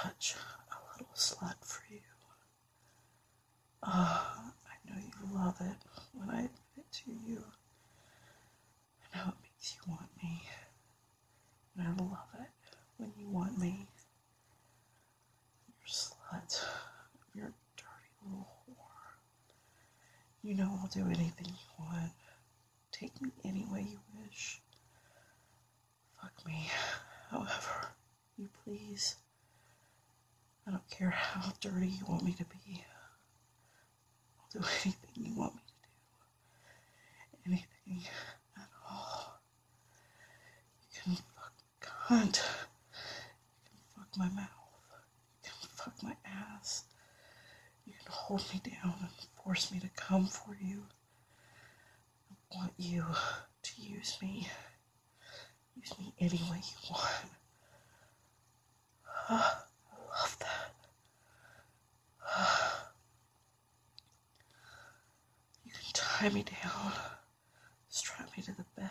such a little slut for you. I know you love it when I admit it to you. I know it makes you want me. And I love it when you want me. You're a slut. You're a dirty little whore. You know I'll do anything you want. Take me any way you wish. Fuck me however you please. I don't care how dirty you want me to be. I'll do anything you want me to do. Anything at all. You can fuck my cunt. You can fuck my mouth. You can fuck my ass. You can hold me down and force me to come for you. I want you to use me. Use me any way you want. I love that. You can tie me down, strap me to the bed,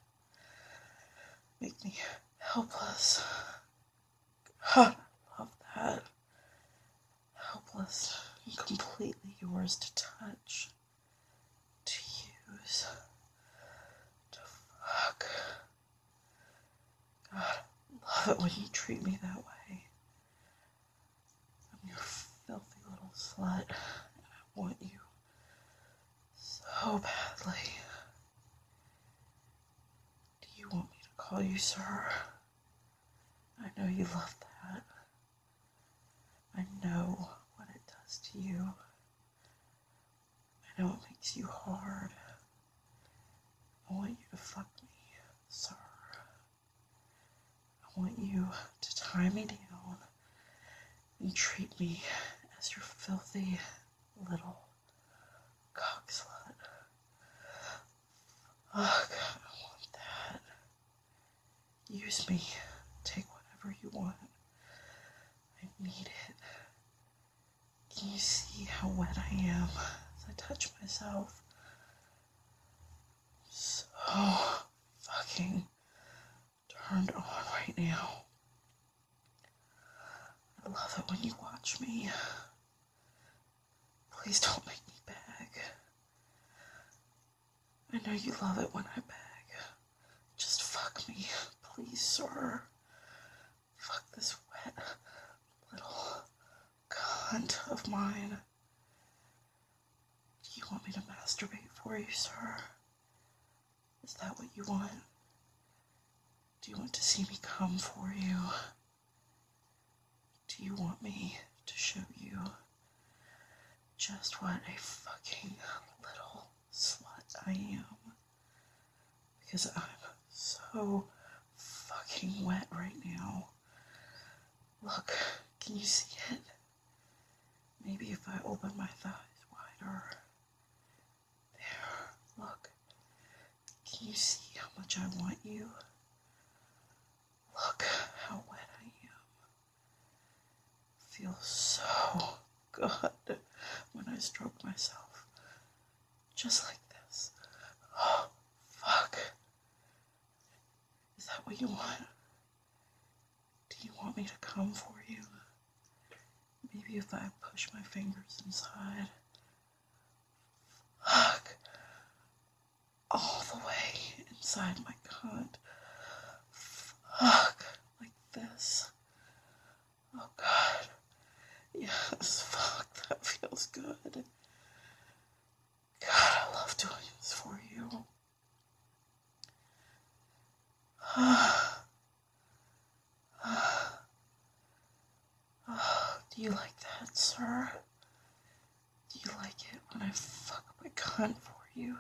make me helpless. God, I love that. Helpless and completely yours to touch, to use, to fuck. God, I love it when you treat me that way. I'm your filthy little slut, and I want you so badly. Do you want me to call you sir? I know you love that. I know what it does to you. I know it makes you hard. I want you to fuck me, sir. I want you to tie me down and treat me as your filthy little cock slut. Fuck, I want that. Use me. Take whatever you want. I need it. Can you see how wet I am as I touch myself? So fucking turned on right now. I love it when you watch me. Please don't make me beg. I know you love it when I beg. Just fuck me, please, sir. Fuck this wet little cunt of mine. Do you want me to masturbate for you, sir? Is that what you want? Do you want to see me come for you? Do you want me to show you just what a fucking little slut I am? Because I'm so fucking wet right now. Look, can you see it? Maybe if I open my thighs wider. There, look. Can you see how much I want you? Look how wet I am. Feels so good when I stroke myself. Just like this. Oh, fuck. Is that what you want? Do you want me to come for you? Maybe if I push my fingers inside. Fuck. All the way inside my cunt. Fuck. Like this. Oh God. Yes, fuck. That feels good. God, I love doing this for you. Do you like that, sir? Do you like it when I fuck my cunt for you?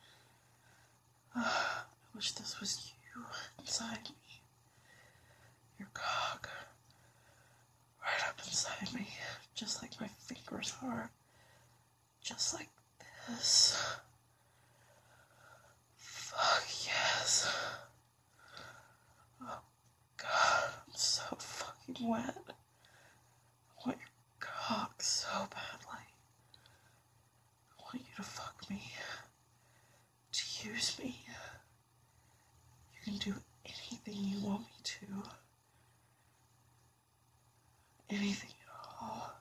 I wish this was you inside me. Your cock. Right up inside me. Just like my fingers are. Just like this. Fuck yes. Oh God, I'm so fucking wet. I want your cock so badly. I want you to fuck me. To use me. You can do anything you want me to. anything at all.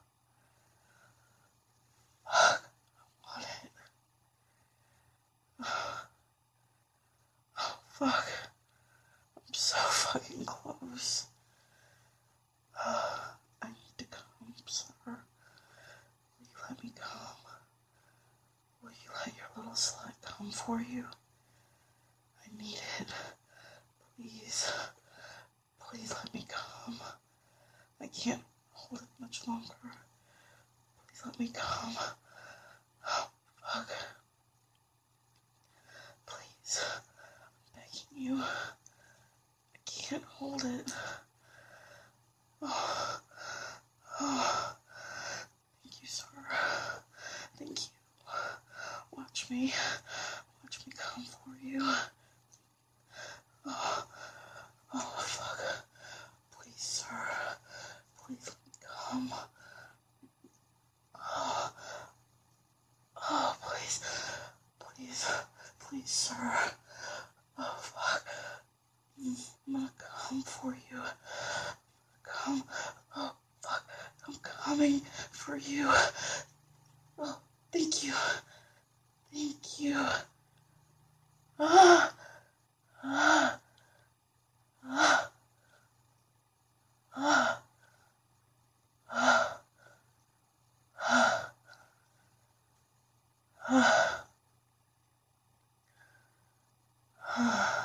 Fuck, I want it. Oh, fuck. I'm so fucking close. I need to come, sir. Will you let me come? Will you let your little slut come for you? I need it. Please. Please let me come. I can't hold it much longer. Please let me come. Oh, fuck. Please. I'm begging you. I can't hold it. Oh. Oh. Thank you, sir. Thank you. Watch me. Watch me come for you. Oh. Oh, fuck. Please, sir. Please let me come. Oh. Oh, please. Please. Please, sir. Oh, fuck. I'm gonna come for you. Come. Oh, fuck. I'm coming for you. Oh, thank you. Thank you. Ah. Ah. Ah. Ah. Ah. Ah. Ah. Ah.